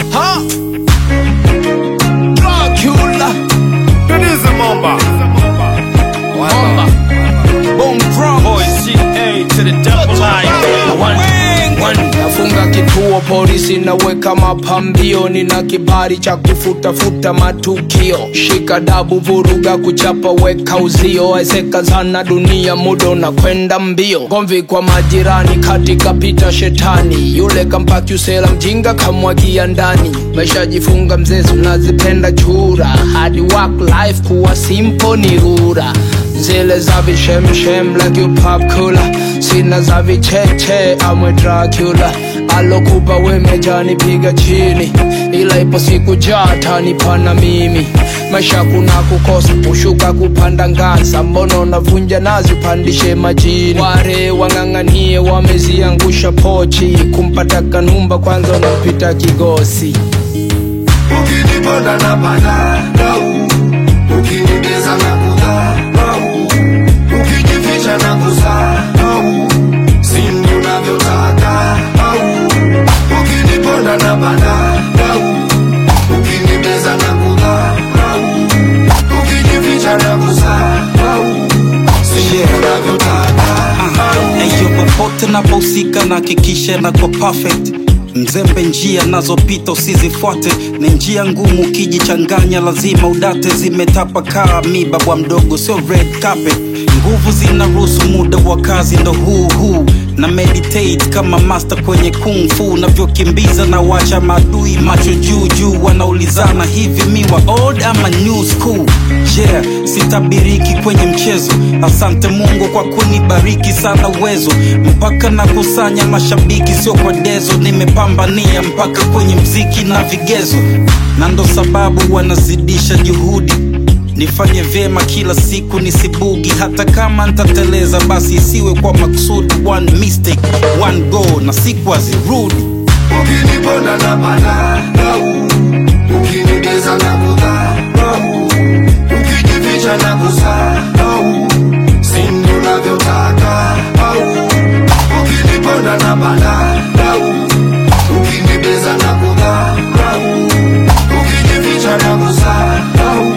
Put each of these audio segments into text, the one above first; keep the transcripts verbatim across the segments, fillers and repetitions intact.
Huh? Dracula. It is a Mamba. Mamba. Boom Bronx. Boy, C A to the double I. One. Nafunga kituo polisi naweka mapambio, nina kibali cha kufuta futa matukio. Shika dabu vuruga kuchapa weka uzio, ezeka zana dunia mudo na kwenda mbio. Gomvi kwa majirani katika pita shetani, yule kampaki usela mjinga kamwagia ndani. Maisha jifunga mzezu nazipenda chura, hadi work life kuwa simple ni rura. Zile za vishem shem like you pop cooler, sina za vicheche amwe Dracula. Alokupa wemejani piga chini, ila ipo siku jata nipana mimi. Maisha kuna kukosa kushuka kupanda ngaza, mbono navunja nazi upandishe majini. Ware wanganganie wameziangusha pochi, kumpata kanumba kwanza unapita kigosi. Ukiniponda na bana nau, ukinigeza na kuda nau, ukijificha na kusa nau, sindi unavyotaka nau. Ukiniponda na bana nau, ukinigeza na kuda nau, ukijificha na kusa nau, sindi unavyotaka nau. Eyo popote na posika na kikishe na kwa perfect. Mzembe njia nazopita usizifuate, ni njia ngumu kijichanganya lazima udate. Zimetapa kaa miba bwa mdogo sio red carpet. Nguvu zinaruhusu muda wa kazi ndo huu huu, na meditate kama master kwenye kung fu. Navyokimbiza na wacha maadui macho juu juu, wanaulizana hivi miwa old ama new school. Yeah, sitabiriki kwenye mchezo, asante Mungu kwa kunibariki sana uwezo. Mpaka na kusanya mashabiki sio kwa dezo, nimepambania mpaka kwenye mziki na vigezo. Na ndo sababu wanazidisha juhudi, nifanye vyema kila siku nisibugi. Hata kama nitateleza basi isiwe kwa makusudi. One mistake, one go na siku azirudi. Ukiniponda na bana nau, ukinigeza na kuda nau, ukijificha na kusa nau, sindi unavyotaka nau. Ukiniponda na bana nau, ukinigeza na kuda nau, ukijificha na kusa nau,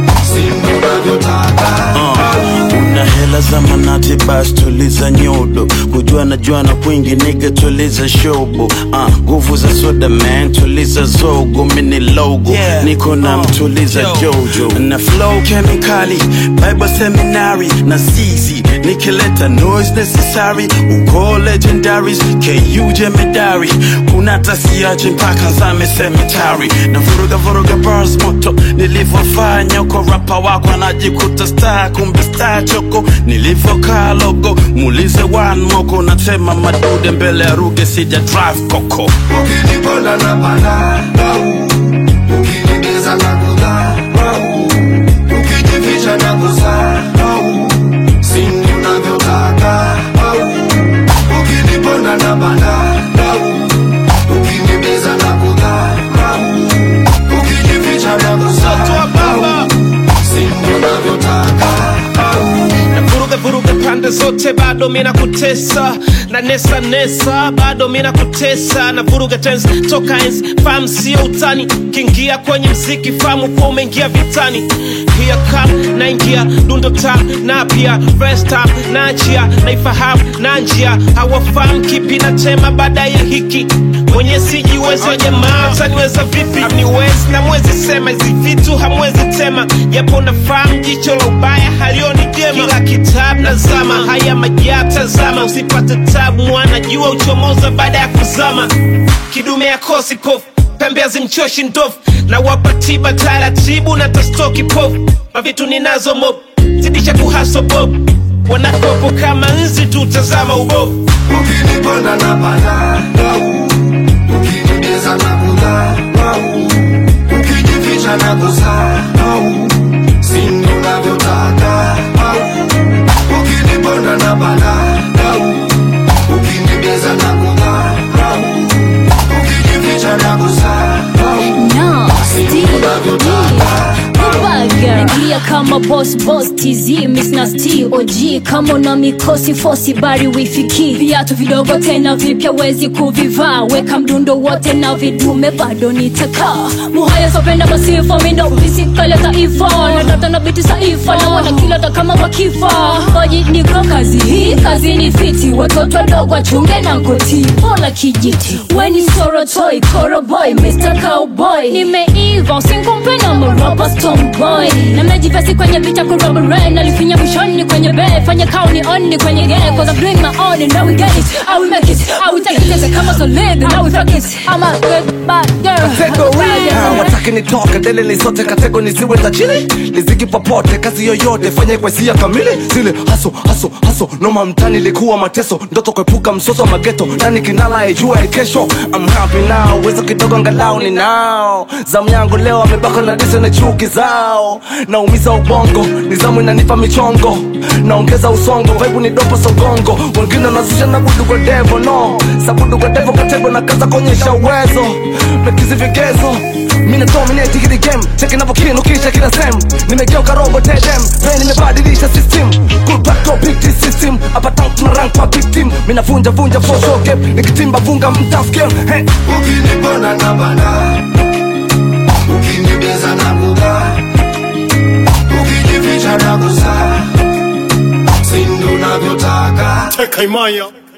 sindi unavyotaka nau. Una hela za manati basi tuliza nyodo, kujua na juana kwingi nigga tuliza shobo. uh, Nguvu za soda man tuliza zogo, mini logo yeah. Niko na mtuliza uh, jojo na flow chemically Bible seminary na sisi nikileta noise necessary. Uko legendaries K U jemedari, kuna tasiaje mpaka zame cemetery. Na vuruga vuruga bars moto nilivofanya, uko rapa wako anajikuta star kumbe star choko. Nilivokaa logo mulize one moko, natema madude mbele ya ruge sija drive koko. Ukiniponda na bana nau, ukinigeza na kuda nau, ukijificha na kusa nau, sindi unavyotaka nau. Ukiniponda na bana nau, ukinigeza na kuda nau, ukijificha na kusa nau, sindi unavyotaka nau. Vuruga vuruga pande zote bado mina kutesa, na nesa nesa bado mina kutesa. Na vuruga tense toka enzi famu sio utani, kingia kwenye mziki famu kwa umeingia vitani. Here come na ingia dundo tam na pia first time na njia naifahamu na njia hawafahamu kipi na tema baada ya hiki. Mwenye sijiweza jamaa utaniweza vipi? Hamniwezi na mwezi sema hizi vitu hamwezi tema, japo nafahamu jicho la ubaya halioni jema. Kila kitabu nazama haya majabu tazama, usipate tabu mwana jua uchomoza baada ya kuzama. Kidume ya kosi pofu pembe zimchoshi ndofu, na wapa tiba taratibu na tastoki pofu. Mavitu ninazo mob zidisha kuhaso bob, wanakopo kama nzi tutazama ubovu. Ukiniponda na bana nau, ukinigeza na kuda nau, ukijificha na kusa nau, sindi unavyotaka nau. Ukiniponda na bana nau, ukinigeza na kuda nau, ukijificha na kusa nau, sindi unavyotaka nau. kama boss boss tz miss nasty og kama na mikosi fosi bari wifiki viatu vidogo tena vipya wezi kuvivaa weka mdundo wote na vidume bado nitaka muhaya sopenda masifa mindo visikale taifa na data na biti saifa na wana kilata kama wakifa oji niko kazi hii kazi ni fiti watoto wadogo wachunge na koti pola kijiti weni soro toy koro boy mister Cowboy nimeiva usinkumpe na mroba stone boy na mejivesi kwenye picha kuroba rain nalifinya mwishoni kwenye bed fanya kauni onni kwenye gene cause I bring my own and now we get it I will make it I will take it kama so live and now we fuck it I'm a good bad girl category wataki nitoke dele ni sote category nisiwe tajiri liziki popote kazi yoyote fanya kwa sia kamili zile haso haso haso noma mtani likuwa mateso ndoto kuepuka msoso mageto nani kinala ejua kesho I'm happy now wezo kidogo angalau ni now zamu yangu leo amebaka na dise na chuki zao naumiza ubongo nizamu inanipa michongo naongeza usongo vibe ni dopo sogongo wengine nazusha na budu kwa devo no sabudu kwa devo katego na kaza konyesha uwezo mekizi vigezo mina dominate hili game checking up kinu kisha kila sem nimegeuka robot dem brain nimebadilisha system good back to big T system hapa tank na rank kwa big team mina vunja vunja for show gap nikitimba vunga mtafikia hey ukinibona na bana ukinibeza na buga ukijificha na gusa sindu navyotaka Teka imaya